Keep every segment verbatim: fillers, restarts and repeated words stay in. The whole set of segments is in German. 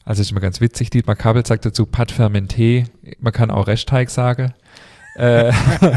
Also ist immer ganz witzig, Dietmar Kabel sagt dazu Pâte fermentée, man kann auch Restteig sagen. äh,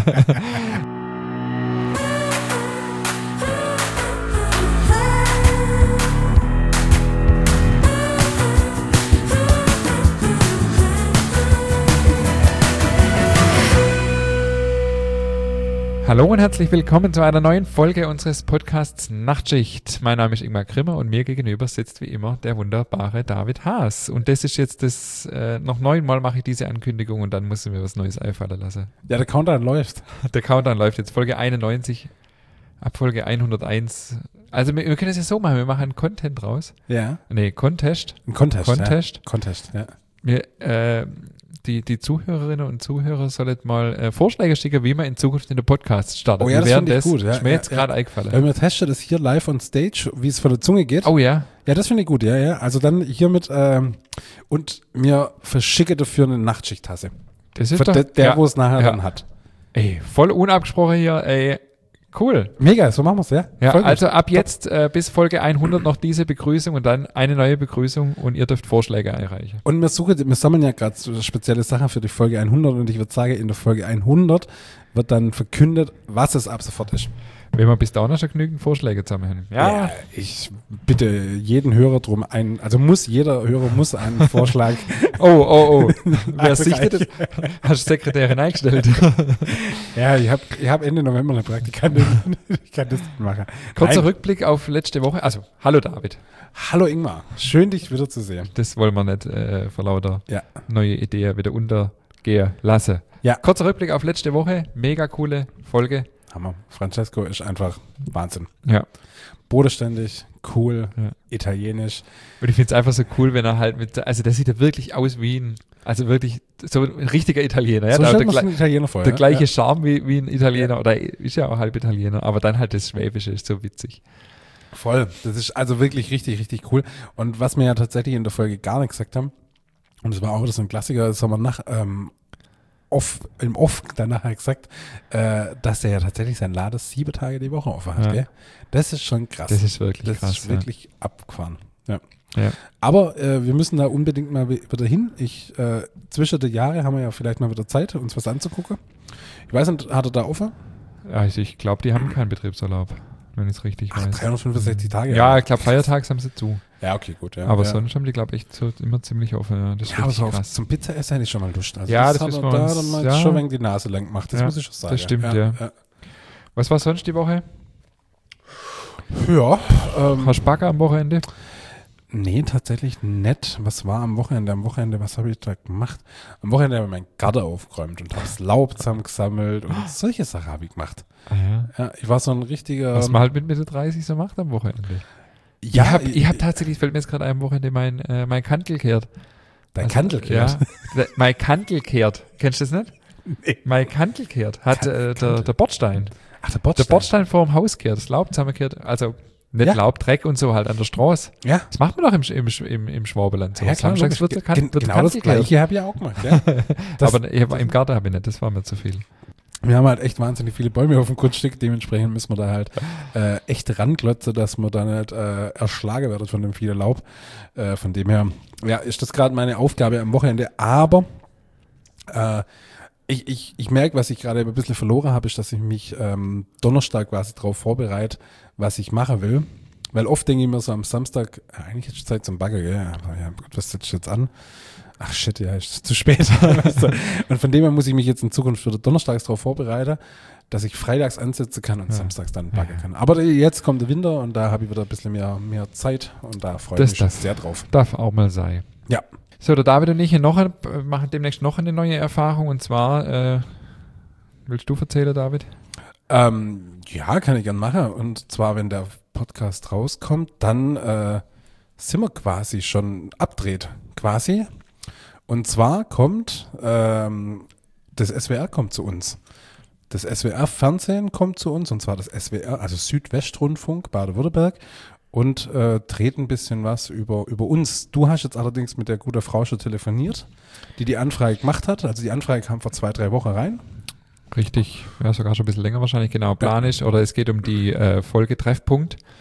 Hallo und herzlich willkommen zu einer neuen Folge unseres Podcasts Nachtschicht. Mein Name ist Ingmar Grimmer und mir gegenüber sitzt wie immer der wunderbare David Haas. Und das ist jetzt das, äh, noch neunmal mache ich diese Ankündigung und dann muss ich mir was Neues einfallen lassen. Ja, der Countdown läuft. Der Countdown läuft jetzt, Folge einundneunzig, ab Folge hunderteins. Also wir, wir können es ja so machen, wir machen einen Content raus. Ja. Nee, Contest. Ein Contest, Contest. Ja. Contest, ja. Wir, äh, Die, die Zuhörerinnen und Zuhörer sollen mal äh, Vorschläge schicken, wie man in Zukunft in den Podcast startet. Oh ja, das finde ich gut. Ja, ist mir ja, jetzt ja. gerade eingefallen. Weil wir testen das hier live on stage, wie es von der Zunge geht. Oh ja. Ja, das finde ich gut, ja, ja. Also dann hiermit ähm, und mir verschicke dafür eine Nachtschichttasse. Das ist Für doch, der, der ja, wo es nachher ja. dann hat. Ey, voll unabgesprochen hier, ey. Cool. Mega, so machen wir es, ja. Ja, Voll also gut. ab jetzt äh, bis Folge hundert noch diese Begrüßung und dann eine neue Begrüßung und ihr dürft Vorschläge einreichen. Und wir suchen, wir sammeln ja gerade so spezielle Sachen für die Folge hundert und ich würde sagen, in der Folge hundert wird dann verkündet, was es ab sofort ist. Wenn wir bis dahin noch schon genügend Vorschläge zusammen haben. Ja. Ja, ich bitte jeden Hörer drum ein, also muss jeder Hörer muss einen Vorschlag. Oh, oh, oh. Wer Also sichtet das? Hast du Sekretärin eingestellt? Ja, ich habe ich hab Ende November eine Praktikantin. Ich kann das nicht machen. Kurzer Nein. Rückblick auf letzte Woche. Also, hallo David. Hallo Ingmar, schön dich wieder zu sehen. Das wollen wir nicht äh, vor lauter Ja. neue Ideen wieder untergehen lassen. Ja. Kurzer Rückblick auf letzte Woche. Mega coole Folge. Hammer. Francesco ist einfach Wahnsinn. Ja. Bodenständig, cool, Ja. italienisch. Und ich finde es einfach so cool, wenn er halt mit, also der sieht ja wirklich aus wie ein, also wirklich so ein richtiger Italiener. Ja? So Der, stellt der, man sich gle- einen Italiener vor. der ja? gleiche Ja. Charme wie, wie ein Italiener, Ja. oder ist ja auch halb Italiener, aber dann halt das Schwäbische ist so witzig. Voll. Das ist also wirklich richtig, richtig cool. Und was wir ja tatsächlich in der Folge gar nicht gesagt haben, und das war auch wieder so ein Klassiker, das haben wir nach, ähm, off, im Off dann nachher gesagt, äh, dass er ja tatsächlich sein Laden sieben Tage die Woche offen hat. Ja. Gell? Das ist schon krass. Das ist wirklich das krass. ist wirklich abgefahren. Ja. Ja. Ja. Aber äh, wir müssen da unbedingt mal wi- wieder hin. Ich, äh, zwischen den Jahren haben wir ja vielleicht mal wieder Zeit, uns was anzugucken. Ich weiß nicht, hat er da offen? Also ich glaube, die haben keinen Betriebsurlaub, wenn ich es richtig Ach, weiß. dreihundertfünfundsechzig Tage. Ja, ich glaube, feiertags haben sie zu. Ja, okay, gut. Ja. Aber ja. sonst haben die, glaube ich, echt so immer ziemlich offen. Ja, das ist Ja, aber richtig so auf, krass. zum Pizza-Essen hätte ich schon mal Lust. Also Ja, das hat müssen er wir da uns- dann mal ja. schon ein wenig die Nase lang gemacht. Das Ja, muss ich schon sagen. das stimmt, ja. Ja, Was war sonst die Woche? ja. ja ähm, Hast du Bagger am Wochenende? nee, tatsächlich nett. Was war am Wochenende? Am Wochenende, was habe ich da gemacht? Am Wochenende habe ich meinen Garten aufgeräumt und habe das Laub zusammengesammelt und solche Sachen habe ich gemacht. Ah, ja. Ja, ich war so ein richtiger... Was man halt mit Mitte dreißig so macht am Wochenende. ja, ich habe ich hab tatsächlich, fällt mir jetzt gerade ein, am Wochenende mein, äh, mein Kantel kehrt. dein Also, Kantel Ja, der- mein Kantel kehrt. Kennst du das nicht? Nee. Mein Kantel kehrt. Hat Kan- äh, der, Kantel. der Bordstein. Ach, der Der Bordstein. Bordstein vor dem Haus kehrt. Das Laub zusammengekehrt. Also nicht Ja. Laub, Dreck und so halt an der Straße. Ja. Das macht man doch im, im, im, im Schwabenland so. Ja, klar, Samstags logisch. wird der, kan Gen- wird der genau das Kantel gekehrt. Gleiche habe ich auch gemacht. Ja. Das- Aber ich hab, im Garten habe ich nicht, das war mir zu viel. Wir haben halt echt wahnsinnig viele Bäume auf dem Grundstück, dementsprechend müssen wir da halt äh, echt ranglotzen, dass wir da nicht äh, erschlagen werden von dem vielen Laub. Äh, von dem her, ja, ist das gerade meine Aufgabe am Wochenende, aber äh, ich, ich, ich merke, was ich gerade ein bisschen verloren habe, ist, dass ich mich ähm, Donnerstag quasi darauf vorbereite, was ich machen will. Weil oft denke ich mir so am Samstag, ja, eigentlich ist es Zeit zum Bagger, gell? Aber ja, gut, was setzt jetzt an? Ach shit, ja, ist zu spät. Weißt du? Und von dem her muss ich mich jetzt in Zukunft wieder donnerstags darauf vorbereiten, dass ich freitags ansetzen kann und Ja. samstags dann backen kann. Aber jetzt kommt der Winter und da habe ich wieder ein bisschen mehr, mehr Zeit und da freue ich Das mich schon darf. sehr drauf. Darf auch mal sein. Ja. So, der David und ich hier noch ein, äh, machen demnächst noch eine neue Erfahrung und zwar, äh, willst du erzählen, David? Ähm, ja, kann ich gern machen. Und zwar, wenn der Podcast rauskommt, dann äh, sind wir quasi schon abdreht, quasi. Und zwar kommt ähm, das S W R kommt zu uns. Das S W R-Fernsehen kommt zu uns, und zwar das S W R, also Südwestrundfunk Baden-Württemberg, und äh, dreht ein bisschen was über, über uns. Du hast jetzt allerdings mit der guten Frau schon telefoniert, die die Anfrage gemacht hat. Also die Anfrage kam vor zwei, drei Wochen rein. Richtig, ja, sogar schon ein bisschen länger wahrscheinlich, genau, planisch. Oder es geht um die äh, Folge Treffpunkt,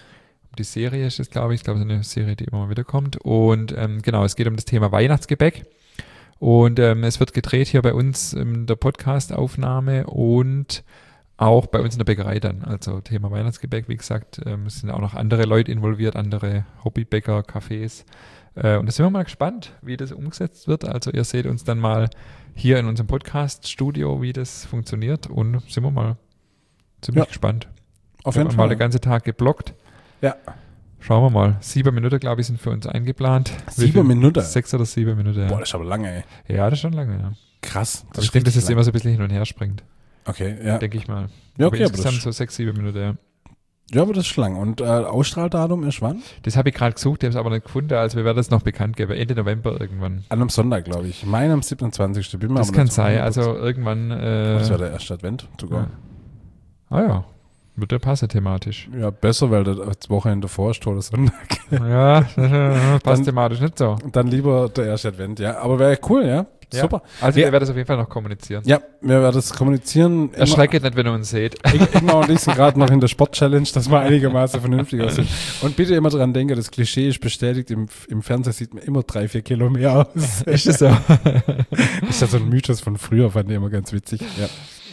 die Serie ist es, glaube ich. Ich glaube, es ist eine Serie, die immer mal wieder kommt. Und ähm, genau, es geht um das Thema Weihnachtsgebäck. Und ähm, es wird gedreht hier bei uns in der Podcast-Aufnahme und auch bei uns in der Bäckerei dann. Also Thema Weihnachtsgebäck, wie gesagt, ähm, es sind auch noch andere Leute involviert, andere Hobbybäcker, Cafés. Äh, und da sind wir mal gespannt, wie das umgesetzt wird. Also ihr seht uns dann mal hier in unserem Podcast-Studio, wie das funktioniert. Und sind wir mal ziemlich Ja. gespannt. Auf Wir jeden haben Fall. mal den ganzen Tag geblockt. Ja. Schauen wir mal. Sieben Minuten, glaube ich, sind für uns eingeplant. Wie Sieben viel? Minuten? Sechs oder sieben Minuten, ja. Boah, das ist aber lange, ey. Ja, das ist schon lange, ja. Krass. Aber ich denke, dass es immer so ein bisschen hin und her springt. Okay, ja. Denke ich mal. Ja, aber okay, aber insgesamt das, so sechs, sieben Minuten, ja. ja, aber das ist lang. Und äh, Ausstrahldatum ist wann? Das habe ich gerade gesucht, ich habe es aber nicht gefunden, also wir werden das noch bekannt geben. Ende November irgendwann. An einem Sonntag, glaube ich. Mein am siebenundzwanzigsten Bin mir Das aber kann nicht sein, hundert also Prozent. irgendwann. Äh, Das wäre der erste Advent sogar. ja. Ah ja, wird ja passen thematisch. Ja, besser, weil das Wochenende davor ist, oder Sonntag. Ja, äh, passt Dann- thematisch nicht so. Dann lieber der erste Advent, ja. Aber wäre cool, ja. Ja. Super. Also Ja. wir werden das auf jeden Fall noch kommunizieren. Ja, wir werden das kommunizieren. Immer- Erschrecket nicht, wenn ihr uns seht. Ich- Ingmar und ich sind gerade noch in der Sport-Challenge, dass wir einigermaßen vernünftig aussehen. Und bitte immer dran denken, das Klischee ist bestätigt, im, im Fernsehen sieht man immer drei, vier Kilo mehr aus. Ist das so? Ist ja so ein Mythos von früher, fand ich immer ganz witzig. Ja.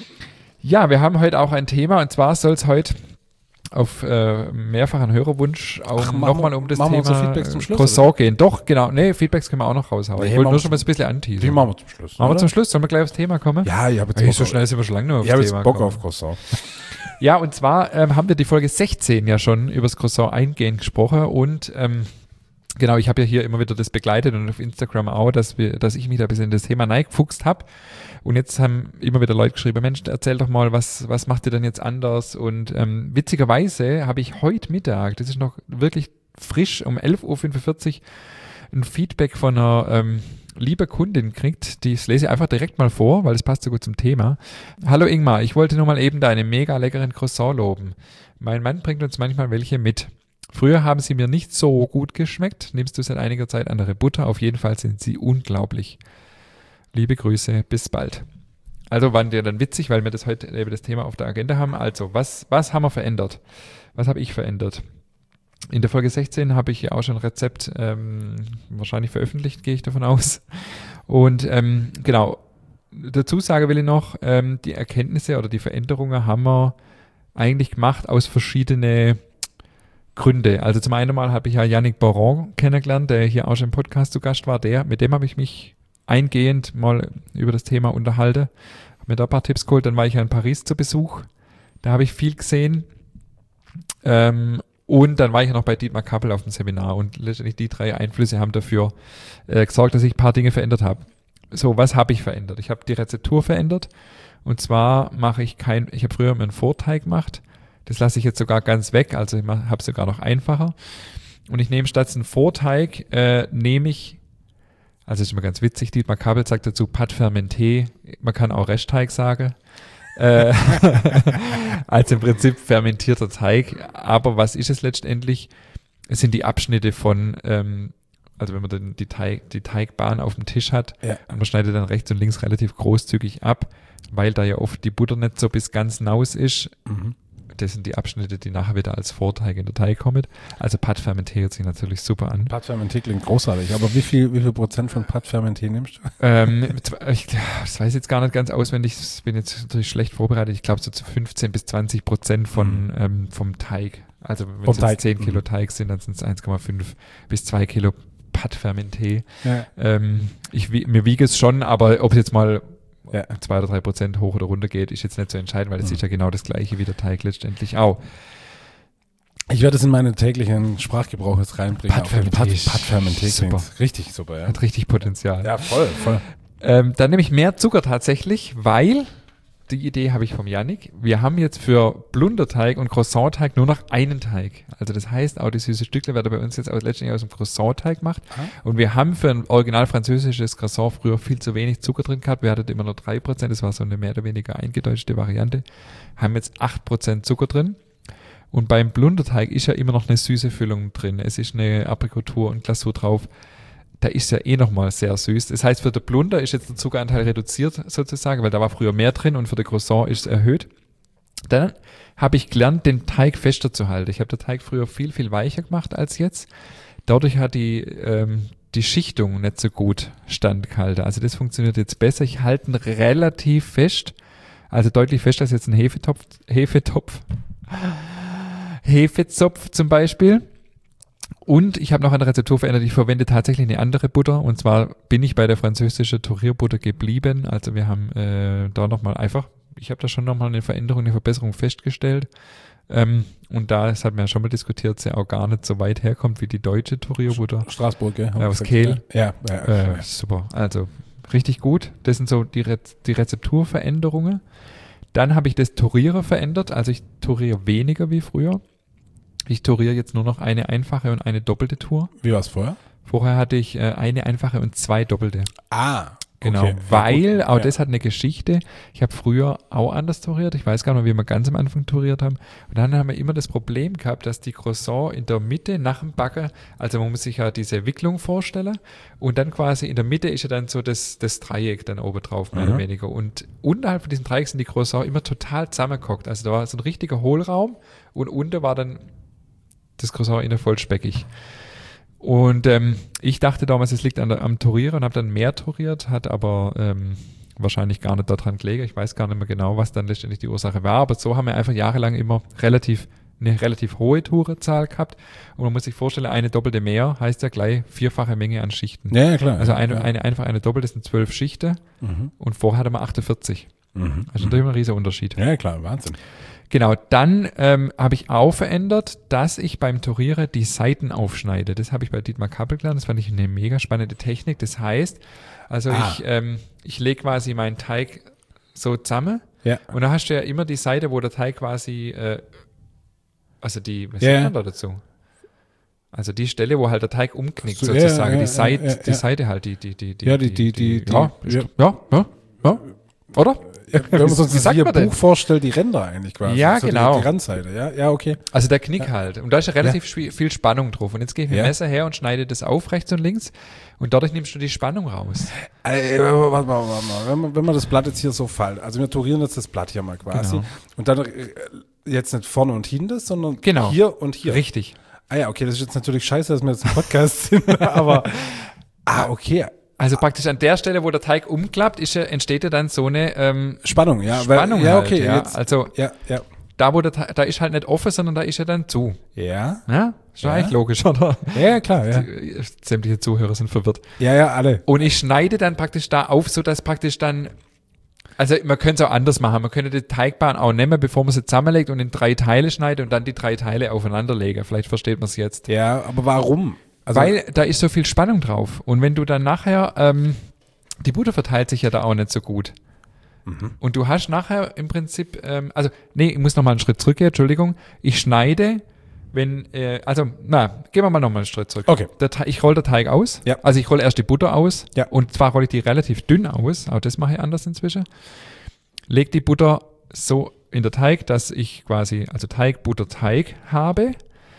Ja, wir haben heute auch ein Thema und zwar soll es heute auf äh, mehrfachen Hörerwunsch auch Ach, machen nochmal wir- um das machen wir Thema unsere Feedbacks zum Schluss, Croissant gehen. Doch, genau. Nee, Feedbacks können wir auch noch raushauen. Nee, ich wollte machen nur wir schon mal so ein bisschen Die anteasern. machen wir zum Schluss. Machen wir oder? zum Schluss. Sollen wir gleich aufs Thema kommen? Ja, ich habe jetzt, Hey, Bock so auf- schnell sind wir schon lange noch aufs ich habe jetzt Thema Bock gekommen. auf Croissant. Ja, und zwar ähm, haben wir die Folge sechzehn ja schon über das Croissant eingehend gesprochen und ähm, genau, ich habe ja hier immer wieder das begleitet und auf Instagram auch, dass wir, dass ich mich da ein bisschen in das Thema reingefuchst habe. Und jetzt haben immer wieder Leute geschrieben, Mensch, erzähl doch mal, was, was macht ihr denn jetzt anders? Und ähm, witzigerweise habe ich heute Mittag, das ist noch wirklich frisch, um elf Uhr fünfundvierzig ein Feedback von einer ähm, lieben Kundin gekriegt. Die lese ich einfach direkt mal vor, weil es passt so gut zum Thema. Hallo Ingmar, ich wollte nur mal eben deine mega leckeren Croissant loben. Mein Mann bringt uns manchmal welche mit. Früher haben sie mir nicht so gut geschmeckt. Nimmst du seit einiger Zeit andere Butter? Auf jeden Fall sind sie unglaublich. Liebe Grüße, bis bald. Also waren die dann witzig, weil wir das heute eben das Thema auf der Agenda haben. Also, was, was haben wir verändert? Was habe ich verändert? In der Folge sechzehn habe ich ja auch schon ein Rezept ähm, wahrscheinlich veröffentlicht, gehe ich davon aus. Und ähm, genau, dazu sage will ich noch, ähm, die Erkenntnisse oder die Veränderungen haben wir eigentlich gemacht aus verschiedenen Gründe. Also zum einen mal habe ich ja Yannick Boron kennengelernt, der hier auch schon im Podcast zu Gast war. Der, mit dem habe ich mich eingehend mal über das Thema unterhalten. Habe mir da ein paar Tipps geholt. Dann war ich ja in Paris zu Besuch. Da habe ich viel gesehen. Ähm, und dann war ich ja noch bei Dietmar Kappel auf dem Seminar. Und letztendlich die drei Einflüsse haben dafür äh, gesorgt, dass ich ein paar Dinge verändert habe. So, was habe ich verändert? Ich habe die Rezeptur verändert. Und zwar mache ich kein, ich habe früher immer einen Vorteig gemacht. Das lasse ich jetzt sogar ganz weg. Also ich habe es sogar noch einfacher. Und ich nehme statt einen Vorteig, äh, nehme ich, also ist immer ganz witzig, Dietmar Kappel sagt dazu Pâte fermentée, man kann auch Restteig sagen. äh, also im Prinzip fermentierter Teig. Aber was ist es letztendlich? Es sind die Abschnitte von, ähm, also wenn man dann die, Teig, die Teigbahn auf dem Tisch hat, Ja. und man schneidet dann rechts und links relativ großzügig ab, weil da ja oft die Butter nicht so bis ganz naus ist. Mhm. Das sind die Abschnitte, die nachher wieder als Vorteig in der Teig kommen. Also Pâte fermentée hört sich natürlich super an. Pâte fermentée klingt großartig, aber wie viel, wie viel Prozent von Pâte fermentée nimmst du? Ähm, ich, das weiß ich jetzt gar nicht ganz auswendig, ich bin jetzt natürlich schlecht vorbereitet. Ich glaube so zu fünfzehn bis zwanzig Prozent von, Mhm. ähm, vom Teig. Also wenn Vom es Teig. jetzt zehn Kilo Mhm. Teig sind, dann sind es eins Komma fünf bis zwei Kilo Pâte fermentée. Ja. Ähm, ich, wie- mir wiege es schon, aber ob es jetzt mal Ja. zwei oder drei Prozent hoch oder runter geht, ist jetzt nicht so entscheidend, weil es Mhm. ist ja genau das gleiche wie der Teig letztendlich auch. Ich werde es in meinen täglichen Sprachgebrauch jetzt reinbringen. Pâte fermentée Pâte, ist Pâte fermentée super. klingt richtig super, ja. Hat richtig Potenzial. Ja, voll, voll. Ähm, dann nehme ich mehr Zucker tatsächlich, weil, die Idee habe ich vom Yannick, wir haben jetzt für Blunderteig und Croissantteig nur noch einen Teig. Also das heißt, auch die süße Stückle werden bei uns jetzt aus, letztendlich aus dem Croissantteig gemacht. Ah. Und wir haben für ein original französisches Croissant früher viel zu wenig Zucker drin gehabt. Wir hatten immer nur drei Prozent, das war so eine mehr oder weniger eingedeutschte Variante. Haben jetzt acht Prozent Zucker drin. Und beim Blunderteig ist ja immer noch eine süße Füllung drin. Es ist eine Aprikotur und Glasur drauf. Da ist ja eh nochmal sehr süß. Das heißt, für den Blunder ist jetzt der Zuckeranteil reduziert sozusagen, weil da war früher mehr drin und für den Croissant ist es erhöht. Dann habe ich gelernt, den Teig fester zu halten. Ich habe den Teig früher viel, viel weicher gemacht als jetzt. Dadurch hat die, ähm, die Schichtung nicht so gut standgehalten. Also das funktioniert jetzt besser. Ich halte ihn relativ fest, also deutlich fester als jetzt ein Hefetopf, Hefetopf, Hefezopf zum Beispiel. Und ich habe noch eine Rezeptur verändert. Ich verwende tatsächlich eine andere Butter. Und zwar bin ich bei der französischen Tourierbutter geblieben. Also wir haben äh, da nochmal einfach, ich habe da schon nochmal eine Veränderung, eine Verbesserung festgestellt. Ähm, und da, das hat man ja schon mal diskutiert, sie auch gar nicht so weit herkommt wie die deutsche Tourierbutter. Straßburg, gell? Ja, aus Kehl. Ja, ja, ja, äh, super. Also richtig gut. Das sind so die, Re- die Rezepturveränderungen. Dann habe ich das Tourieren verändert. Also ich touriere weniger wie früher. Ich touriere jetzt nur noch eine einfache und eine doppelte Tour. Wie war es vorher? Vorher hatte ich äh, eine einfache und zwei doppelte. Ah, Genau, okay. weil, ja, auch ja. das hat eine Geschichte. Ich habe früher auch anders touriert. Ich weiß gar nicht, wie wir ganz am Anfang touriert haben. Und dann haben wir immer das Problem gehabt, dass die Croissant in der Mitte nach dem Backen, also man muss sich ja diese Wicklung vorstellen und dann quasi in der Mitte ist ja dann so das, das Dreieck dann oben drauf, mehr Mhm. oder weniger. Und unterhalb von diesem Dreieck sind die Croissant immer total zusammengehockt. Also da war so ein richtiger Hohlraum und unten war dann das Croissant innen voll speckig. Und ähm, ich dachte damals, es liegt an der, am Tourieren und habe dann mehr touriert, hat aber ähm, wahrscheinlich gar nicht daran gelegen. Ich weiß gar nicht mehr genau, was dann letztendlich die Ursache war. Aber so haben wir einfach jahrelang immer relativ eine relativ hohe Tourenzahl gehabt. Und man muss sich vorstellen, eine doppelte mehr heißt ja gleich vierfache Menge an Schichten. Ja, ja, klar. Also ja, eine, ja. eine einfach eine doppelte sind zwölf Schichten Mhm. und vorher hatte man achtundvierzig. Mhm. Also natürlich ein riesiger Unterschied. Ja, klar, Wahnsinn. Genau, dann ähm, habe ich auch verändert, dass ich beim Tourieren die Seiten aufschneide. Das habe ich bei Dietmar Kappel gelernt. Das fand ich eine mega spannende Technik. Das heißt, also Ah. ich, ähm, ich lege quasi meinen Teig so zusammen Ja. und da hast du ja immer die Seite, wo der Teig quasi, äh, also die, was Ja, sagt ja. man da dazu? Also die Stelle, wo halt der Teig umknickt So, ja, sozusagen, ja, die Seite, ja, ja, die ja. Seite halt, die, die, die, die, Ja, die- die- die- die- ja, ja. ja, ja, ja, oder? Wenn man so Wie sagt wie man ein denn? Buch vorstellt, die Ränder eigentlich quasi. Ja, so genau. Die, die Randseite, ja, ja, okay. Also der Knick halt. Und da ist ja relativ schwi- viel Spannung drauf. Und jetzt gehe ich mit dem Ja. Messer her und schneide das auf, rechts und links. Und dadurch nimmst du die Spannung raus. Äh, warte mal, warte mal, warte mal. Wenn, man, wenn man das Blatt jetzt hier so fällt, also wir tourieren jetzt das Blatt hier mal quasi. Genau. Und dann äh, jetzt nicht vorne und hinten, sondern Genau. hier und hier. Richtig. Ah ja, okay, das ist jetzt natürlich scheiße, dass wir jetzt im Podcast sind, aber ah, okay. Also praktisch an der Stelle, wo der Teig umklappt, ist ja, entsteht ja dann so eine ähm, Spannung, ja. Spannung weil, ja, halt, okay, ja. jetzt, Also ja, ja. da, wo der Teig, da ist halt nicht offen, sondern da ist er dann zu. Ja, Ja? Ist ja Ja. eigentlich logisch, oder? ja, klar, ja. Die, sämtliche Zuhörer sind verwirrt. Ja, ja, alle. Und ich schneide dann praktisch da auf, sodass praktisch dann, also man könnte es auch anders machen. Man könnte die Teigbahn auch nehmen, bevor man sie zusammenlegt und in drei Teile schneidet und dann die drei Teile aufeinanderlegen. Vielleicht versteht man es jetzt. Ja, aber warum? Also, Weil da ist so viel Spannung drauf. Und wenn du dann nachher, ähm, die Butter verteilt sich ja da auch nicht so gut. Mhm. Und du hast nachher im Prinzip, ähm, also, nee, ich muss nochmal einen Schritt zurückgehen, Entschuldigung. Ich schneide, wenn, äh, also, na, gehen wir mal nochmal einen Schritt zurück. Okay. Der Teig, ich rolle den Teig aus. Ja. Also ich rolle erst die Butter aus. Ja. Und zwar rolle ich die relativ dünn aus. Auch das mache ich anders inzwischen. Leg die Butter so in der Teig, dass ich quasi, also Teig, Butter, Teig habe.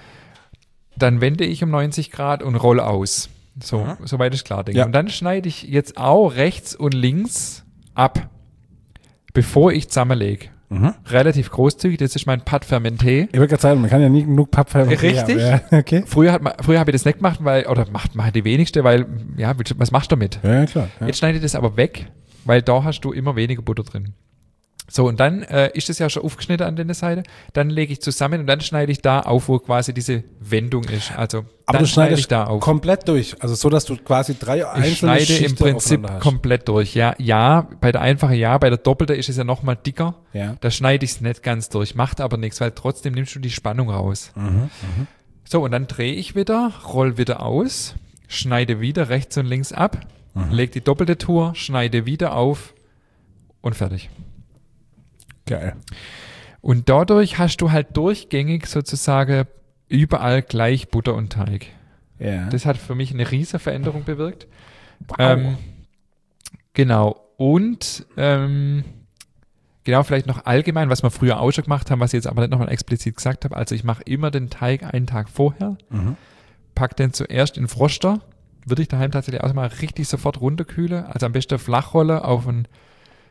Dann wende ich um neunzig Grad und roll aus. So, Mhm. soweit ist klar, denke Ja. ich. Und dann schneide ich jetzt auch rechts und links ab, bevor ich zusammenlege. Mhm. Relativ großzügig, das ist mein Pat Fermenté. Ich würde gerade sagen, man kann ja nie genug Pappfilm. Richtig. Ja, okay. Früher, hat man, früher habe ich das nicht gemacht, weil, oder macht, macht die wenigste, weil, ja, was machst du damit? Ja, klar. Ja. Jetzt schneide ich das aber weg, weil da hast du immer weniger Butter drin. So, und dann äh, ist es ja schon aufgeschnitten an der Seite. Dann lege ich zusammen und dann schneide ich da auf, wo quasi diese Wendung ist. Also, Aber dann du schneide ich schneidest da auf. komplett durch. Also so, dass du quasi drei Ich einzelne schneide im Schichten Prinzip aufeinander hast. komplett durch. Ja, ja, bei der einfachen ja, bei der doppelten ist es ja nochmal dicker. Ja. Da schneide ich es nicht ganz durch, macht aber nichts, weil trotzdem nimmst du die Spannung raus. Mhm. So, und dann drehe ich wieder, roll wieder aus, schneide wieder rechts und links ab, Mhm. leg die doppelte Tour, schneide wieder auf und fertig. Geil. Und dadurch hast du halt durchgängig sozusagen überall gleich Butter und Teig. Ja. Das hat für mich eine riesige Veränderung bewirkt. Wow. Ähm, genau. Und ähm, genau, vielleicht noch allgemein, was wir früher auch schon gemacht haben, was ich jetzt aber nicht nochmal explizit gesagt habe. Also ich mache immer den Teig einen Tag vorher, Mhm. pack den zuerst in Froster, würde ich daheim tatsächlich auch mal richtig sofort runterkühlen. Also am besten Flachrolle auf ein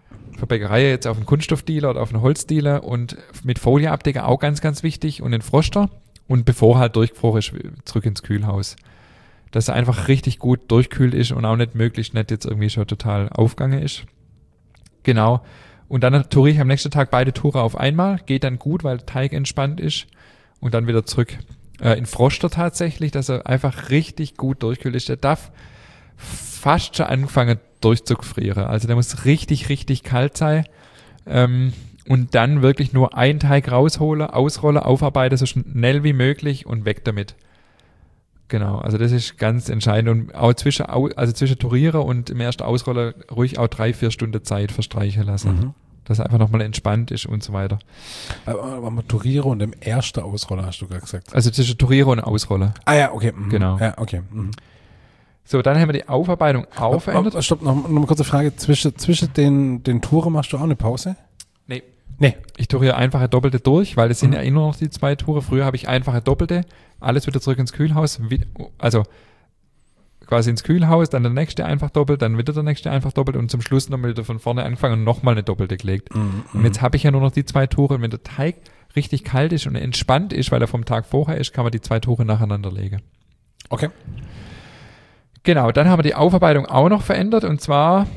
für Bäckerei jetzt auf einen Kunststoffdealer oder auf einen Holzdealer und mit Folieabdecker auch ganz, ganz wichtig und den Froster und bevor halt durchgefroren ist, zurück ins Kühlhaus. Dass er einfach richtig gut durchkühlt ist und auch nicht möglichst nicht jetzt irgendwie schon total aufgegangen ist. Genau. Und dann touriere ich am nächsten Tag beide Touren auf einmal. Geht dann gut, weil der Teig entspannt ist. Und dann wieder zurück äh, in Froster tatsächlich, dass er einfach richtig gut durchkühlt ist. Der darf fast schon anfangen durchzufrieren. Also der muss richtig, richtig kalt sein. Ähm, und dann wirklich nur einen Teig rausholen, ausrollen, aufarbeiten, so schnell wie möglich und weg damit. Genau, also das ist ganz entscheidend. Und auch zwischen, also zwischen Tourieren und im ersten Ausroller ruhig auch drei, vier Stunden Zeit verstreichen lassen. Mhm. Dass er einfach nochmal entspannt ist und so weiter. Aber, aber Tourieren und im ersten Ausroller hast du gerade gesagt. Also zwischen Tourieren und Ausroller. Ah ja, okay. Mhm. Genau. Ja, okay. Mhm. So, dann haben wir die Aufarbeitung auch verändert. Stopp, noch, noch eine kurze Frage. Zwischen, zwischen den, den Touren machst du auch eine Pause? Nee. Nee. Ich touriere einfache Doppelte durch, weil es sind mhm. ja immer noch die zwei Touren. Früher habe ich einfache Doppelte, alles wieder zurück ins Kühlhaus, also quasi ins Kühlhaus, dann der nächste einfach doppelt, dann wieder der nächste einfach doppelt und zum Schluss nochmal wieder von vorne angefangen und nochmal eine Doppelte gelegt. Mhm. Und jetzt habe ich ja nur noch die zwei Touren. Und wenn der Teig richtig kalt ist und entspannt ist, weil er vom Tag vorher ist, kann man die zwei Touren nacheinander legen. Okay. Genau, dann haben wir die Aufarbeitung auch noch verändert und zwar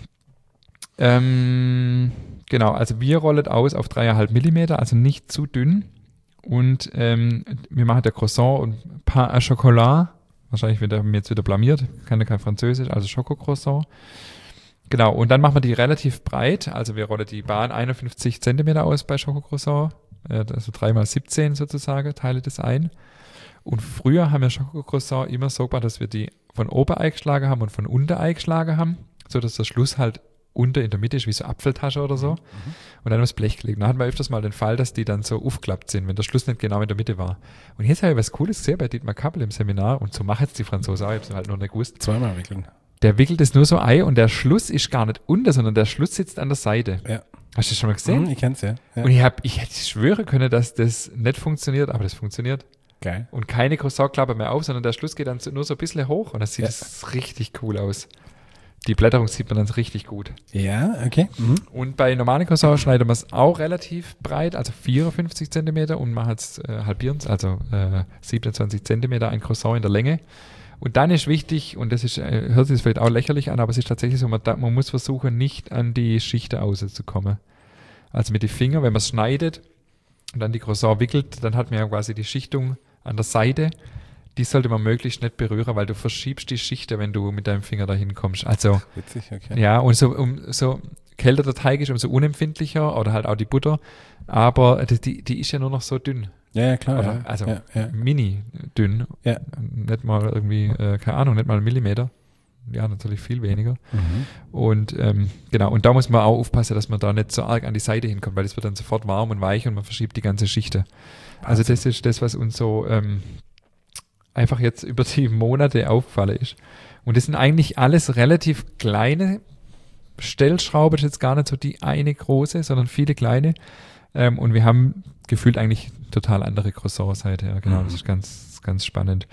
ähm, genau, also wir rollen aus auf drei Komma fünf Millimeter, also nicht zu dünn. Und ähm, wir machen der Croissant und Pain à Chocolat. Wahrscheinlich wird er mir jetzt wieder blamiert. Kann ja kein Französisch, also Schokocroissant. Genau, und dann machen wir die relativ breit. Also wir rollen die Bahn einundfünfzig Zentimeter aus bei Schokocroissant. Äh, also drei mal siebzehn sozusagen, teile das ein. Und früher haben wir Schokocroissant immer so gemacht, dass wir die von oben eingeschlagen haben und von unten eingeschlagen haben, sodass der Schluss halt unten in der Mitte ist, wie so Apfeltasche oder so. Mhm. Und dann aufs Blech gelegt. Da hatten wir öfters mal den Fall, dass die dann so aufgeklappt sind, wenn der Schluss nicht genau in der Mitte war. Und jetzt habe ich was Cooles gesehen bei Dietmar Kappel im Seminar und so machen jetzt die Franzosen auch, ich habe es halt noch nicht gewusst. Zweimal wickeln. Der wickelt es nur so ein und der Schluss ist gar nicht unten, sondern der Schluss sitzt an der Seite. Ja. Hast du das schon mal gesehen? Mhm, ich kenn's ja. ja. Und ich, hab, ich hätte schwören können, dass das nicht funktioniert, aber das funktioniert. Geil. Und keine Croissantklappe mehr auf, sondern der Schluss geht dann so, nur so ein bisschen hoch und das sieht ja. das richtig cool aus. Die Blätterung sieht man dann richtig gut. Ja, okay. Mhm. Und bei normalen Croissants schneiden wir es auch relativ breit, also vierundfünfzig Zentimeter und machen es äh, halbieren, also äh, siebenundzwanzig Zentimeter ein Croissant in der Länge. Und dann ist wichtig, und das ist, äh, hört sich vielleicht auch lächerlich an, aber es ist tatsächlich so, man, man muss versuchen, nicht an die Schichten rauszukommen. Also mit den Fingern, wenn man es schneidet und dann die Croissant wickelt, dann hat man ja quasi die Schichtung an der Seite. Die sollte man möglichst nicht berühren, weil du verschiebst die Schichten, wenn du mit deinem Finger dahin kommst. Also, witzig, okay. Ja, und so, um, so kälter der Teig ist, umso unempfindlicher oder halt auch die Butter. Aber die, die ist ja nur noch so dünn. Ja, ja klar. Oder, ja. Also ja, ja. mini dünn. Ja. Nicht mal irgendwie, äh, keine Ahnung, nicht mal einen Millimeter. Ja, natürlich viel weniger. Mhm. Und ähm, genau, und da muss man auch aufpassen, dass man da nicht so arg an die Seite hinkommt, weil es wird dann sofort warm und weich und man verschiebt die ganze Schichte. Also das ist das, was uns so ähm, einfach jetzt über die Monate aufgefallen ist. Und das sind eigentlich alles relativ kleine Stellschrauben, das ist jetzt gar nicht so die eine große, sondern viele kleine. Ähm, und wir haben gefühlt eigentlich total andere Croissants heute. Ja, genau, mhm. Das ist ganz, ganz spannend.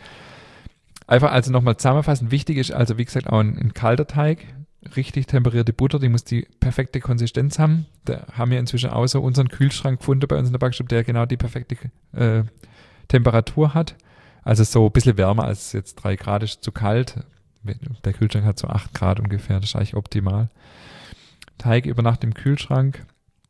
Einfach also nochmal zusammenfassend, wichtig ist also, wie gesagt, auch ein, ein kalter Teig, richtig temperierte Butter, die muss die perfekte Konsistenz haben. Da haben wir inzwischen auch so unseren Kühlschrank gefunden bei uns in der Backstube, der genau die perfekte äh, Temperatur hat. Also so ein bisschen wärmer als jetzt drei Grad ist zu kalt. Der Kühlschrank hat so acht Grad ungefähr, das ist eigentlich optimal. Teig über Nacht im Kühlschrank.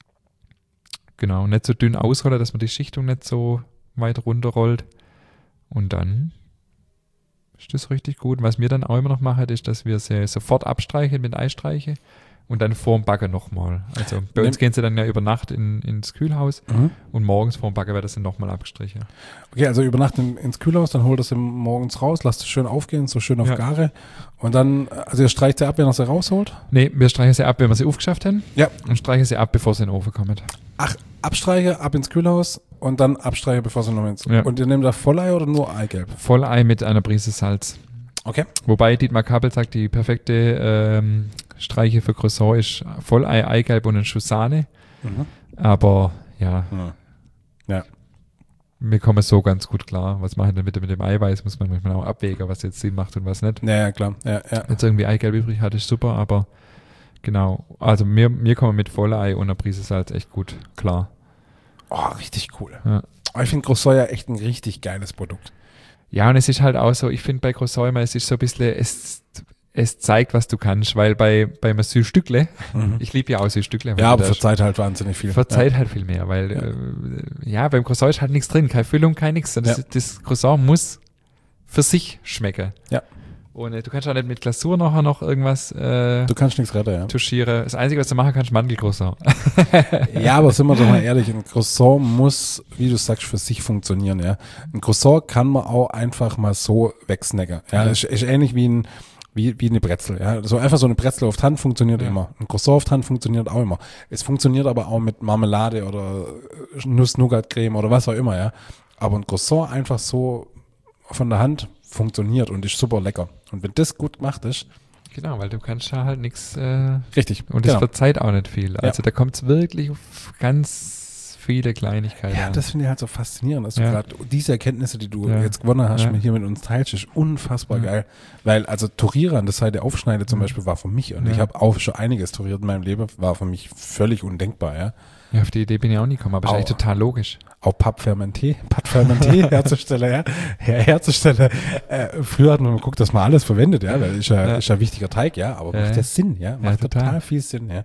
Genau, nicht so dünn ausrollen, dass man die Schichtung nicht so weit runterrollt. Und dann ist das richtig gut. Und was wir dann auch immer noch machen, ist, dass wir sie sofort abstreichen mit Eistreiche und dann vorm Backen nochmal. Also bei uns gehen sie dann ja über Nacht in, ins Kühlhaus mhm. und morgens vorm Backen wird das dann nochmal abgestrichen. Okay, also über Nacht in, ins Kühlhaus, dann holt das morgens raus, lasst es schön aufgehen, so schön auf ja. Gare. Und dann, also ihr streicht sie ab, wenn ihr sie rausholt? Nee, wir streichen sie ab, wenn wir sie aufgeschafft haben. Ja. Und streichen sie ab, bevor sie in den Ofen kommen. Ach, abstreiche, ab ins Kühlhaus und dann abstreiche, bevor sie noch ins... Ja. Und ihr nehmt da Vollei oder nur Eigelb? Vollei mit einer Prise Salz. Okay. Wobei Dietmar Kappel sagt, die perfekte ähm, Streiche für Croissant ist Vollei, Eigelb und ein Schuss Sahne. Mhm. Aber ja, ja, ja, wir kommen so ganz gut klar. Was machen wir mit, mit dem Eiweiß? Muss man manchmal auch abwägen, was jetzt Sinn macht und was nicht. Ja, ja klar. Ja, ja. Wenn es irgendwie Eigelb übrig hat, ist super, aber Genau. Also mir, mir kommen mit Vollei und einer Prise Salz echt gut klar. Oh, richtig cool. Ja. Aber ich finde Croissant ja echt ein richtig geiles Produkt. Ja, und es ist halt auch so, ich finde bei Croissant immer, es ist so ein bisschen, es, es zeigt, was du kannst, weil bei, bei einem Süßstückle, mhm. ich liebe ja auch Süßstückle. Ja, aber verzeiht halt wahnsinnig viel. Verzeiht ja. halt viel mehr, weil, ja. Äh, ja, beim Croissant ist halt nichts drin, keine Füllung, kein nichts. Das, ja. das Croissant muss für sich schmecken. Ja. Und äh, du kannst auch nicht mit Glasur nachher noch irgendwas äh, du kannst nichts retten, ja. touchieren. Das Einzige, was du machen kannst, Mandelcroissant. Ja, aber sind wir doch mal ehrlich, ein Croissant muss, wie du sagst, für sich funktionieren, ja. Ein Croissant kann man auch einfach mal so wegsnacken. Ja, ja. Ist, ist ähnlich wie ein Wie, wie eine Brezel, ja. So einfach so eine Brezel auf die Hand funktioniert ja. immer. Ein Croissant auf die Hand funktioniert auch immer. Es funktioniert aber auch mit Marmelade oder Nuss-Nougat-Creme oder was auch immer, ja. Aber ein Croissant einfach so von der Hand funktioniert und ist super lecker. Und wenn das gut gemacht ist. Genau, weil du kannst ja halt nichts. Äh, richtig. Und das genau. verzeiht auch nicht viel. Also ja. da kommt es wirklich auf ganz viele Kleinigkeiten. Ja, das finde ich halt so faszinierend, dass ja. du gerade diese Erkenntnisse, die du ja. jetzt gewonnen hast, ja. hier mit uns teilst, ist unfassbar ja. geil. Weil, also Tourieren an der Seite Aufschneide zum ja. Beispiel war für mich, und ja. ich habe auch schon einiges touriert in meinem Leben, war für mich völlig undenkbar, ja. Ja, auf die Idee bin ich auch nie gekommen, aber ist eigentlich total logisch. Auch Pappfermenté, Pappfermenté herzustellen, ja, her, herzustellen. Äh, früher hat man geguckt, dass man alles verwendet, ja, weil ist ja, ja. ist ja ein wichtiger Teig, ja, aber ja. macht ja Sinn, ja, macht ja, total. total viel Sinn, ja.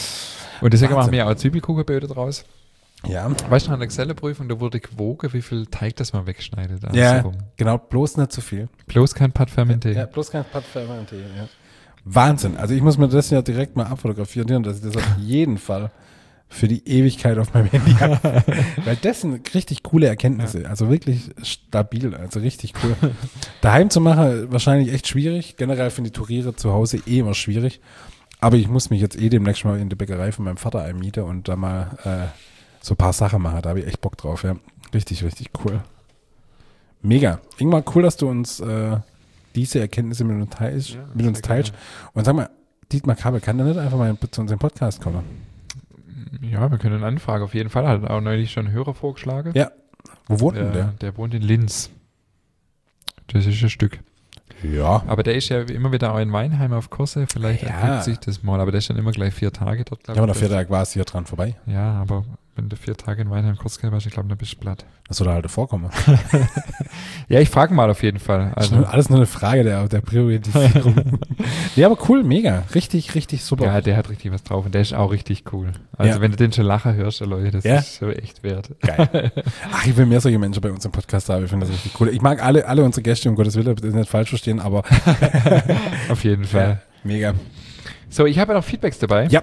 Und deswegen Wahnsinn. machen wir auch Zwiebelkuchenböde draus. Ja. Weißt du, nach der Excel-Prüfung, da wurde gewogen, wie viel Teig das man wegschneidet. Ja, rum. Genau, bloß nicht zu viel. Bloß kein Pappfermenté. Ja, bloß kein Pappfermenté, ja. Wahnsinn, also ich muss mir das ja direkt mal abfotografieren, dass ich das auf jeden Fall für die Ewigkeit auf meinem Handy habe. Weil das sind richtig coole Erkenntnisse. Ja. Also wirklich stabil, also richtig cool. Daheim zu machen, wahrscheinlich echt schwierig. Generell finde ich Touriere zu Hause eh immer schwierig. Aber ich muss mich jetzt eh demnächst mal in die Bäckerei von meinem Vater einmieten und da mal äh, so ein paar Sachen machen. Da habe ich echt Bock drauf. Ja. Richtig, richtig cool. Mega. Ingmar, cool, dass du uns äh, diese Erkenntnisse mit uns teilst. Ja, mit uns teilst. Und sag mal, Dietmar Kabel, kann der nicht einfach mal zu unserem Podcast kommen? Ja, wir können anfragen. Auf jeden Fall hat auch neulich schon einen Hörer vorgeschlagen. Ja. Wo wohnt der, denn der? Der wohnt in Linz. Das ist ein Stück. Ja. Aber der ist ja immer wieder auch in Weinheim auf Kurse. Vielleicht ja. ergibt sich das mal. Aber der ist dann immer gleich vier Tage dort. Ja, aber nach vier Tagen war es hier dran vorbei. Ja, aber wenn du vier Tage in Weinheim Kurs gehabt hast, ich glaube, dann bist du platt. Das soll da halt vorkommen. Ja, ich frage mal auf jeden Fall. Also nur, alles nur eine Frage der, der Priorisierung. Ja, aber cool, mega. Richtig, richtig super. Ja, der hat richtig was drauf und der ist auch richtig cool. Also ja. wenn du den schon lachen hörst, Leute, das ja. ist so echt wert. Geil. Ach, ich will mehr solche Menschen bei uns im Podcast haben. Ich finde das richtig cool. Ich mag alle, alle unsere Gäste, um Gottes Willen, das nicht falsch verstehen, aber auf jeden Fall. Ja, mega. So, ich habe noch Feedbacks dabei. Ja.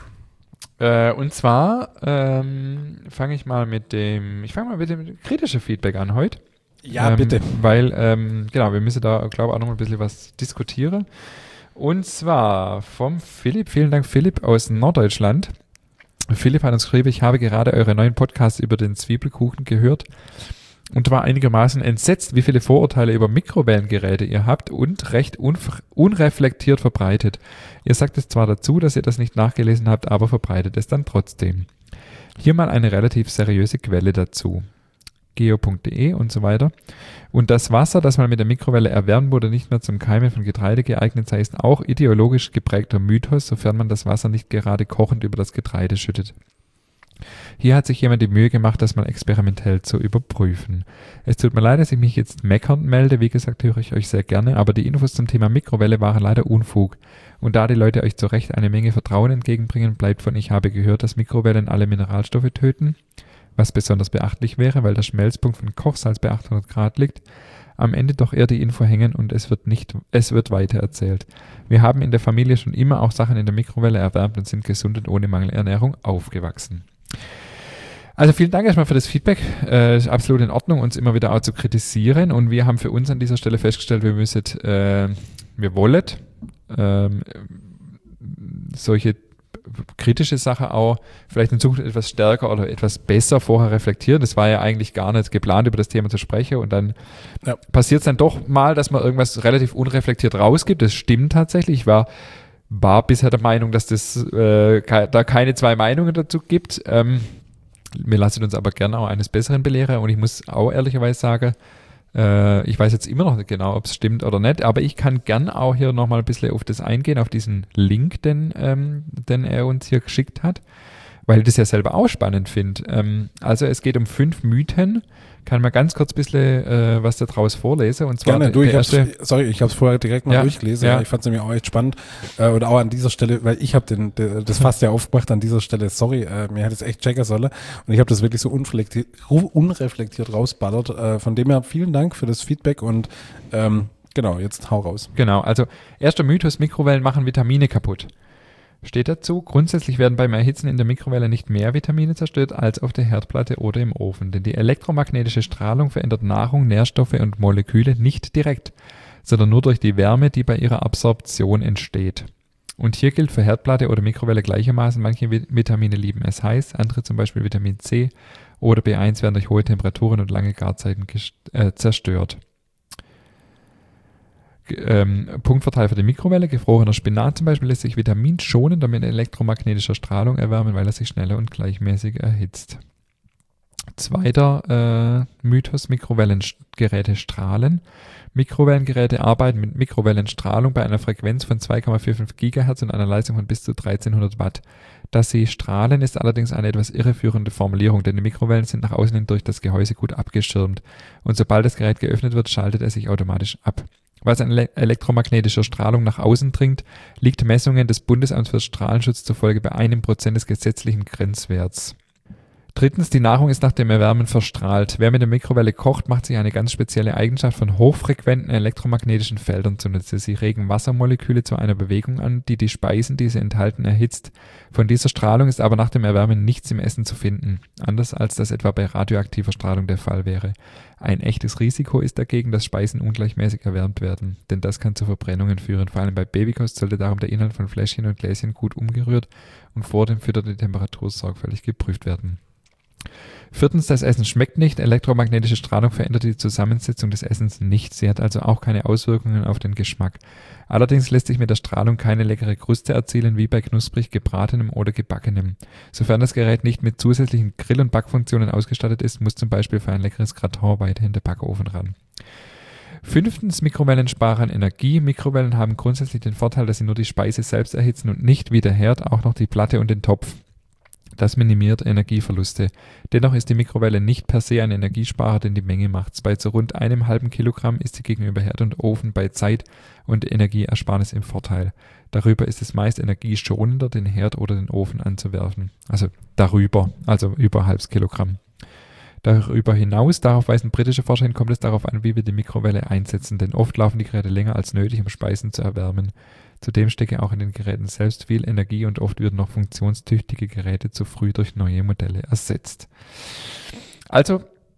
Äh, und zwar ähm, fange ich mal mit dem, ich fange mal mit dem kritischen Feedback an heute. Ja, ähm, bitte. Weil, ähm, genau, wir müssen da, glaube ich, auch noch ein bisschen was diskutieren. Und zwar vom Philipp, vielen Dank Philipp aus Norddeutschland. Philipp hat uns geschrieben, ich habe gerade eure neuen Podcasts über den Zwiebelkuchen gehört und war einigermaßen entsetzt, wie viele Vorurteile über Mikrowellengeräte ihr habt und recht unf- unreflektiert verbreitet. Ihr sagt es zwar dazu, dass ihr das nicht nachgelesen habt, aber verbreitet es dann trotzdem. Hier mal eine relativ seriöse Quelle dazu. geo punkt de und so weiter. Und das Wasser, das man mit der Mikrowelle erwärmt wurde, nicht mehr zum Keimen von Getreide geeignet sei, ist auch ideologisch geprägter Mythos, sofern man das Wasser nicht gerade kochend über das Getreide schüttet. Hier hat sich jemand die Mühe gemacht, das mal experimentell zu überprüfen. Es tut mir leid, dass ich mich jetzt meckernd melde. Wie gesagt, höre ich euch sehr gerne, aber die Infos zum Thema Mikrowelle waren leider Unfug. Und da die Leute euch zu Recht eine Menge Vertrauen entgegenbringen, bleibt von ich habe gehört, dass Mikrowellen alle Mineralstoffe töten, was besonders beachtlich wäre, weil der Schmelzpunkt von Kochsalz bei achthundert Grad liegt, am Ende doch eher die Info hängen und es wird nicht, es wird weiter erzählt. Wir haben in der Familie schon immer auch Sachen in der Mikrowelle erwärmt und sind gesund und ohne Mangelernährung aufgewachsen. Also vielen Dank erstmal für das Feedback. Äh, ist absolut in Ordnung, uns immer wieder auch zu kritisieren. Und wir haben für uns an dieser Stelle festgestellt, wir müssen, äh, wir wollen ähm, solche kritische Sachen auch vielleicht in Zukunft etwas stärker oder etwas besser vorher reflektieren. Das war ja eigentlich gar nicht geplant, über das Thema zu sprechen. Und dann ja. passiert es dann doch mal, dass man irgendwas relativ unreflektiert rausgibt. Das stimmt tatsächlich. Ich war, war bisher der Meinung, dass das äh, ke- da keine zwei Meinungen dazu gibt. Ähm, wir lassen uns aber gerne auch eines Besseren belehren. Und ich muss auch ehrlicherweise sagen, Äh, ich weiß jetzt immer noch nicht genau, ob es stimmt oder nicht, aber ich kann gern auch hier nochmal ein bisschen auf das eingehen, auf diesen Link, den, ähm, den er uns hier geschickt hat, weil ich das ja selber auch spannend finde. Ähm, also es geht um fünf Mythen. Kann man ganz kurz ein bisschen äh, was da draus vorlesen. Und zwar Gerne, du, der ich hab's, erste, sorry, ich habe es vorher direkt mal Ja, durchgelesen. ja. Ja. Ich fand es nämlich auch echt spannend. Äh, und auch an dieser Stelle, weil ich habe den, den das fast ja aufgemacht an dieser Stelle, sorry, äh, mir hätte es echt checken sollen. Und ich habe das wirklich so unreflektiert, unreflektiert rausballert. Äh, von dem her vielen Dank für das Feedback und ähm, genau, jetzt hau raus. Genau, also erster Mythos, Mikrowellen machen Vitamine kaputt. Steht dazu, grundsätzlich werden beim Erhitzen in der Mikrowelle nicht mehr Vitamine zerstört als auf der Herdplatte oder im Ofen, denn die elektromagnetische Strahlung verändert Nahrung, Nährstoffe und Moleküle nicht direkt, sondern nur durch die Wärme, die bei ihrer Absorption entsteht. Und hier gilt für Herdplatte oder Mikrowelle gleichermaßen, manche Vitamine lieben es heiß, andere zum Beispiel Vitamin C oder B eins werden durch hohe Temperaturen und lange Garzeiten gest- äh, zerstört. Ähm, Punktverteil für die Mikrowelle. Gefrorener Spinat zum Beispiel lässt sich vitaminschonender mit elektromagnetischer Strahlung erwärmen, weil er sich schneller und gleichmäßig erhitzt. Zweiter äh, Mythos, Mikrowellengeräte strahlen. Mikrowellengeräte arbeiten mit Mikrowellenstrahlung bei einer Frequenz von zwei Komma fünfundvierzig Gigahertz und einer Leistung von bis zu dreizehnhundert Watt. Dass sie strahlen, ist allerdings eine etwas irreführende Formulierung, denn die Mikrowellen sind nach außen hin durch das Gehäuse gut abgeschirmt. Und sobald das Gerät geöffnet wird, schaltet es sich automatisch ab. Was an ele- elektromagnetischer Strahlung nach außen dringt, liegt Messungen des Bundesamts für Strahlenschutz zufolge bei einem Prozent des gesetzlichen Grenzwerts. Drittens, die Nahrung ist nach dem Erwärmen verstrahlt. Wer mit der Mikrowelle kocht, macht sich eine ganz spezielle Eigenschaft von hochfrequenten elektromagnetischen Feldern zunutze. Sie regen Wassermoleküle zu einer Bewegung an, die die Speisen, die sie enthalten, erhitzt. Von dieser Strahlung ist aber nach dem Erwärmen nichts im Essen zu finden, anders als das etwa bei radioaktiver Strahlung der Fall wäre. Ein echtes Risiko ist dagegen, dass Speisen ungleichmäßig erwärmt werden, denn das kann zu Verbrennungen führen. Vor allem bei Babykost sollte darum der Inhalt von Fläschchen und Gläschen gut umgerührt und vor dem Füttern die Temperatur sorgfältig geprüft werden. Viertens, das Essen schmeckt nicht. Elektromagnetische Strahlung verändert die Zusammensetzung des Essens nicht. Sie hat also auch keine Auswirkungen auf den Geschmack. Allerdings lässt sich mit der Strahlung keine leckere Kruste erzielen, wie bei knusprig gebratenem oder gebackenem. Sofern das Gerät nicht mit zusätzlichen Grill- und Backfunktionen ausgestattet ist, muss zum Beispiel für ein leckeres Gratin weiterhin der Backofen ran. Fünftens, Mikrowellen sparen Energie. Mikrowellen haben grundsätzlich den Vorteil, dass sie nur die Speise selbst erhitzen und nicht wie der Herd auch noch die Platte und den Topf. Das minimiert Energieverluste. Dennoch ist die Mikrowelle nicht per se ein Energiesparer, denn die Menge macht's. Bei so rund einem halben Kilogramm ist sie gegenüber Herd und Ofen bei Zeit- und Energieersparnis im Vorteil. Darüber ist es meist energieschonender, den Herd oder den Ofen anzuwerfen. Also darüber, also über halbes Kilogramm. Darüber hinaus, darauf weisen britische Forscher hin, kommt es darauf an, wie wir die Mikrowelle einsetzen, denn oft laufen die Geräte länger als nötig, um Speisen zu erwärmen. Zudem stecke auch in den Geräten selbst viel Energie und oft würden noch funktionstüchtige Geräte zu früh durch neue Modelle ersetzt. Also,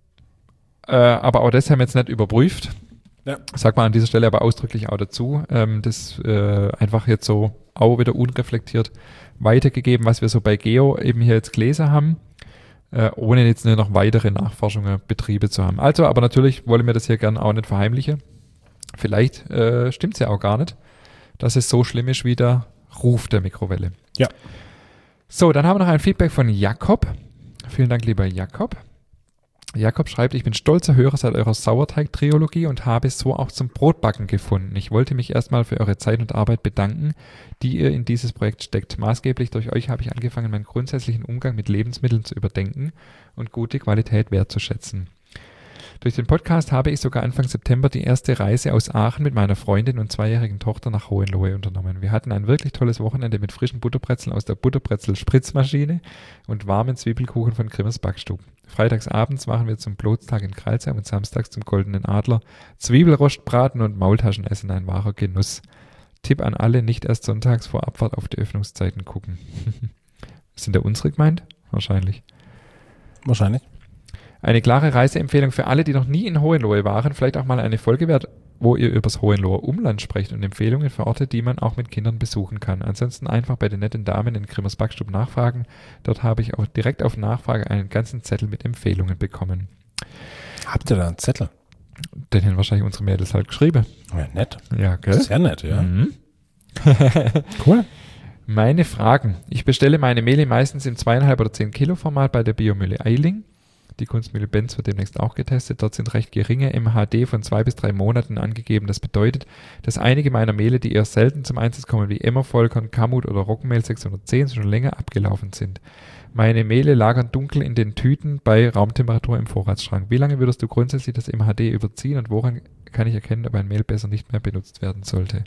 äh, aber auch das haben wir jetzt nicht überprüft. Ja. Sagt man an dieser Stelle aber ausdrücklich auch dazu. Ähm, das äh, einfach jetzt so auch wieder unreflektiert weitergegeben, was wir so bei Geo eben hier jetzt gelesen haben, äh, ohne jetzt noch weitere Nachforschungen betrieben zu haben. Also, aber natürlich wollen wir das hier gerne auch nicht verheimlichen. Vielleicht äh, stimmt es ja auch gar nicht, dass es so schlimm ist wie der Ruf der Mikrowelle. Ja. So, dann haben wir noch ein Feedback von Jakob. Vielen Dank, lieber Jakob. Jakob schreibt, ich bin stolzer Hörer seit eurer Sauerteig-Triologie und habe es so auch zum Brotbacken gefunden. Ich wollte mich erstmal für eure Zeit und Arbeit bedanken, die ihr in dieses Projekt steckt. Maßgeblich durch euch habe ich angefangen, meinen grundsätzlichen Umgang mit Lebensmitteln zu überdenken und gute Qualität wertzuschätzen. Durch den Podcast habe ich sogar Anfang September die erste Reise aus Aachen mit meiner Freundin und zweijährigen Tochter nach Hohenlohe unternommen. Wir hatten ein wirklich tolles Wochenende mit frischen Butterbrezeln aus der Butterbrezel-Spritzmaschine und warmen Zwiebelkuchen von Grimmers Backstube. Freitagsabends waren wir zum Blotstag in Crailsheim und samstags zum Goldenen Adler. Zwiebelrostbraten und Maultaschenessen, ein wahrer Genuss. Tipp an alle, nicht erst sonntags vor Abfahrt auf die Öffnungszeiten gucken. Sind da unsere gemeint? Wahrscheinlich. Wahrscheinlich. Eine klare Reiseempfehlung für alle, die noch nie in Hohenlohe waren. Vielleicht auch mal eine Folge wert, wo ihr übers Hohenloher Umland sprecht und Empfehlungen für Orte, die man auch mit Kindern besuchen kann. Ansonsten einfach bei den netten Damen in Grimmers Backstube nachfragen. Dort habe ich auch direkt auf Nachfrage einen ganzen Zettel mit Empfehlungen bekommen. Habt ihr da einen Zettel? Den haben wahrscheinlich unsere Mädels halt geschrieben. Ja, nett. Ja, gell? Sehr nett, ja. Mhm. Cool. Meine Fragen. Ich bestelle meine Mehle meistens im zweieinhalb oder zehn Kilo Format bei der Biomühle Eiling. Die Kunstmühle Benz wird demnächst auch getestet. Dort sind recht geringe M H D von zwei bis drei Monaten angegeben. Das bedeutet, dass einige meiner Mehle, die eher selten zum Einsatz kommen, wie Emmer, Vollkorn, Kamut oder Roggenmehl sechshundertzehn, schon länger abgelaufen sind. Meine Mehle lagern dunkel in den Tüten bei Raumtemperatur im Vorratsschrank. Wie lange würdest du grundsätzlich das M H D überziehen und woran kann ich erkennen, ob ein Mehl besser nicht mehr benutzt werden sollte?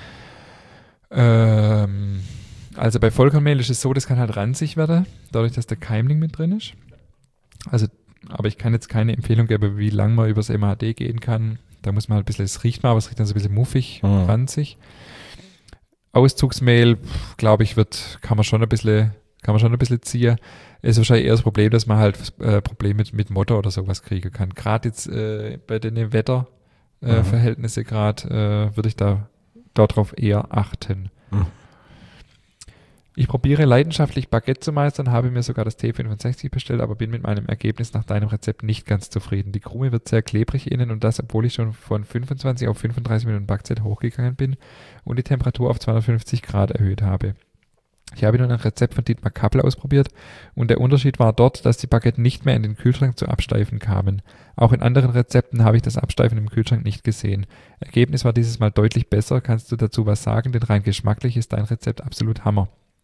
Ähm, also bei Vollkornmehl ist es so, das kann halt ranzig werden, dadurch, dass der Keimling mit drin ist. Also, aber ich kann jetzt keine Empfehlung geben, wie lange man übers M H D gehen kann. Da muss man halt ein bisschen, es riecht mal, aber es riecht dann so ein bisschen muffig, Mhm. ranzig. Auszugsmehl, glaube ich, wird, kann man schon ein bisschen Kann man schon ein bisschen ziehen. Ist wahrscheinlich eher das Problem, dass man halt äh, Probleme mit, mit Motter oder sowas kriegen kann. Gerade jetzt äh, bei den Wetterverhältnissen äh, mhm. gerade äh, würde ich da darauf eher achten. Mhm. Ich probiere leidenschaftlich Baguette zu meistern, habe mir sogar das T fünfundsechzig bestellt, aber bin mit meinem Ergebnis nach deinem Rezept nicht ganz zufrieden. Die Krume wird sehr klebrig innen und das, obwohl ich schon von fünfundzwanzig auf fünfunddreißig Minuten Backzeit hochgegangen bin und die Temperatur auf zweihundertfünfzig Grad erhöht habe. Ich habe nun ein Rezept von Dietmar Kappel ausprobiert und der Unterschied war dort, dass die Baguette nicht mehr in den Kühlschrank zu Absteifen kamen. Auch in anderen Rezepten habe ich das Absteifen im Kühlschrank nicht gesehen. Ergebnis war dieses Mal deutlich besser. Kannst du dazu was sagen? Denn rein geschmacklich ist dein Rezept absolut Hammer.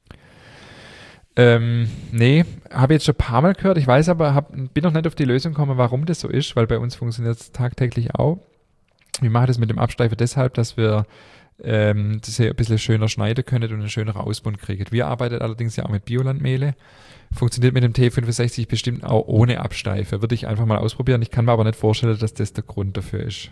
Ähm, nee, habe jetzt schon ein paar Mal gehört. Ich weiß aber, hab, bin noch nicht auf die Lösung gekommen, warum das so ist, weil bei uns funktioniert es tagtäglich auch. Wir machen das mit dem Absteifen deshalb, dass wir Ähm, dass ihr ein bisschen schöner schneiden könnt und einen schöneren Ausbund kriegt. Wir arbeiten allerdings ja auch mit Biolandmehle. Funktioniert mit dem T fünfundsechzig bestimmt auch ohne Absteife. Würde ich einfach mal ausprobieren. Ich kann mir aber nicht vorstellen, dass das der Grund dafür ist.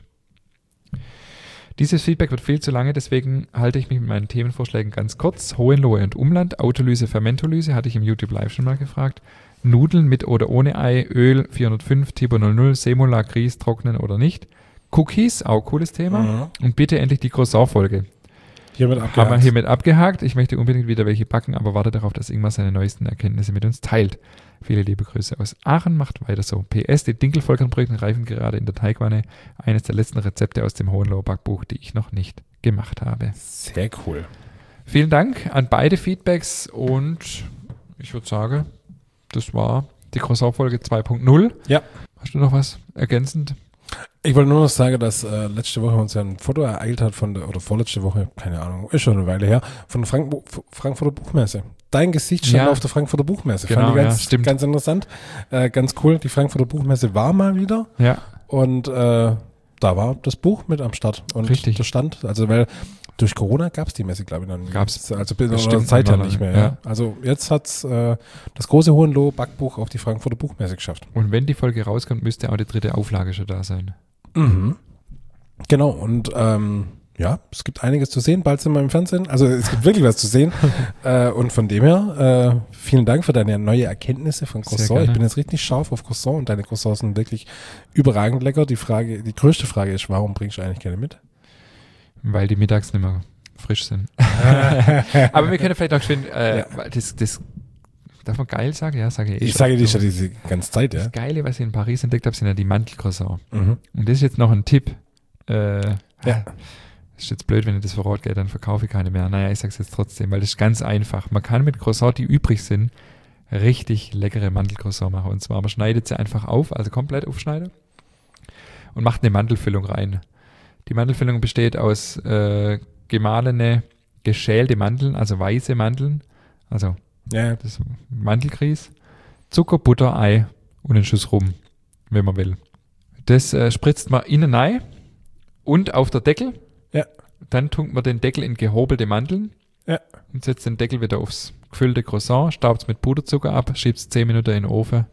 Dieses Feedback wird viel zu lange, deswegen halte ich mich mit meinen Themenvorschlägen ganz kurz. Hohenlohe und Umland, Autolyse, Fermentolyse, hatte ich im YouTube Live schon mal gefragt. Nudeln mit oder ohne Ei, Öl vierhundertfünf, Tibor null null, Semola, Grieß, trocknen oder nicht. Cookies, auch cooles Thema. Mhm. Und bitte endlich die Croissant-Folge. Hiermit abgehakt. Haben wir hiermit abgehakt. Ich möchte unbedingt wieder welche backen, aber warte darauf, dass Ingmar seine neuesten Erkenntnisse mit uns teilt. Viele liebe Grüße aus Aachen. Macht weiter so. P S, die Dinkelvollkornbrötchen reifen gerade in der Teigwanne. Eines der letzten Rezepte aus dem Hohenloher Backbuch, die ich noch nicht gemacht habe. Sehr cool. Vielen Dank an beide Feedbacks und ich würde sagen, das war die Croissant-Folge zwei Punkt null. Ja. Hast du noch was ergänzend? Ich wollte nur noch sagen, dass äh, letzte Woche uns ja ein Foto ereilt hat von der, oder vorletzte Woche, keine Ahnung, ist schon eine Weile her, von der Frank Frankfurter Buchmesse. Dein Gesicht stand ja. auf der Frankfurter Buchmesse. Genau, Fand ich ganz, ja, stimmt. ganz interessant. Äh, ganz cool. Die Frankfurter Buchmesse war mal wieder. Ja. Und äh, da war das Buch mit am Start. Und Richtig. der Stand, also weil durch Corona gab es die Messe, glaube ich, noch nicht. Gab's. Also bis Zeit ja nicht mehr. Ja. Ja. Also jetzt hat es äh, das große Hohenlohe Backbuch auf die Frankfurter Buchmesse geschafft. Und wenn die Folge rauskommt, müsste auch die dritte Auflage schon da sein. Mhm. Genau, und ähm, ja, es gibt einiges zu sehen, bald sind wir im Fernsehen, also es gibt wirklich was zu sehen äh, und von dem her, äh, vielen Dank für deine neue Erkenntnisse von Croissant. Ich bin jetzt richtig scharf auf Croissant und deine Croissants sind wirklich überragend lecker. Die Frage, die größte Frage ist, warum bringst du eigentlich keine mit? Weil die mittags nicht mehr frisch sind. Aber wir können vielleicht auch schön, äh, ja. das, das darf man geil sagen? Ja, sage ich. Ich sage dir schon diese ganze Zeit, ja. Das Geile, was ich in Paris entdeckt habe, sind ja die Mantelcroissants. Mhm. Und das ist jetzt noch ein Tipp. Äh, ja. Ist jetzt blöd, wenn ich das verrot gehe, dann verkaufe ich keine mehr. Naja, ich sag's jetzt trotzdem, weil das ist ganz einfach. Man kann mit Croissants, die übrig sind, richtig leckere Mantelcroissants machen. Und zwar, man schneidet sie einfach auf, also komplett aufschneiden und macht eine Mantelfüllung rein. Die Mantelfüllung besteht aus äh, gemahlene, geschälte Mandeln, also weiße Mandeln, also ja. das Mandelgrieß, Zucker, Butter, Ei und einen Schuss Rum, wenn man will. Das äh, spritzt man innen rein und auf der Deckel. Ja. Dann tunkt man den Deckel in gehobelte Mandeln ja. und setzt den Deckel wieder aufs gefüllte Croissant, staubt es mit Puderzucker ab, schiebt es zehn Minuten in den Ofen.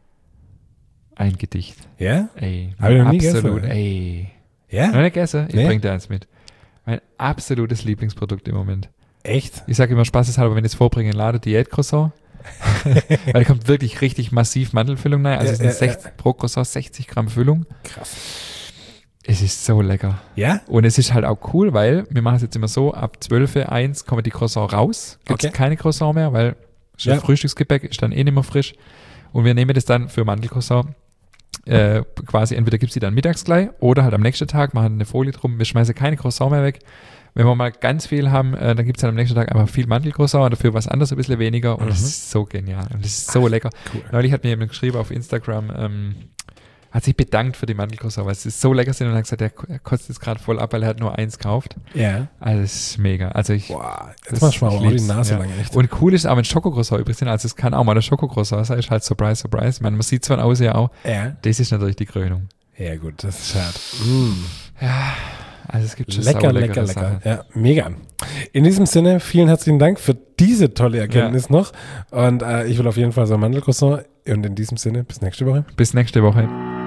Ein Gedicht. Ja? Ey, Hab ich noch nie absolut, gegessen. ey. Ja? Noch nicht gegessen? Ich nee. bring dir eins mit. Mein absolutes Lieblingsprodukt im Moment. Echt? Ich sage immer spaßeshalber, wenn ich es vorbringe, lade Diät-Croissant. Weil da kommt wirklich richtig massiv Mandelfüllung rein. Also ja, es sind ja, sechzig, ja. pro Croissant sechzig Gramm Füllung. Krass. Es ist so lecker. Ja? Und es ist halt auch cool, weil wir machen es jetzt immer so, ab zwölf Uhr eins kommen die Croissants raus. Gibt es okay. keine Croissant mehr, weil ja. Frühstücksgebäck ist dann eh nicht mehr frisch. Und wir nehmen das dann für Mandelcroissant äh, quasi entweder gibt es die dann mittags gleich oder halt am nächsten Tag, machen eine Folie drum, wir schmeißen keine Croissant mehr weg. Wenn wir mal ganz viel haben, äh, dann gibt es dann am nächsten Tag einfach viel Mandelcroissant und dafür was anderes ein bisschen weniger und mhm. das ist so genial und das ist so Ach, lecker. Cool. Neulich hat mir jemand geschrieben auf Instagram, ähm, hat sich bedankt für die Mandelcroissant, weil sie so lecker sind und hat gesagt, er kotzt jetzt gerade voll ab, weil er hat nur eins gekauft. Ja. Also das ist mega. Also ich, Boah, jetzt machst du mal auch die Nase ja. lang, echt. Und cool ist auch, wenn Schokocroissant übrig sind, also es kann auch mal der Schokocroissant sein, ist halt Surprise, Surprise. Ich meine, man sieht zwar aus ja auch, ja. das ist natürlich die Krönung. Ja gut, das ist hart. Mm. Ja, also es gibt schon lecker, lecker, lecker. Sachen. Ja, mega. In diesem Sinne, vielen herzlichen Dank für diese tolle Erkenntnis ja. noch und äh, ich will auf jeden Fall so ein Mandelcroissant und in diesem Sinne, bis nächste Woche. Bis nächste Woche.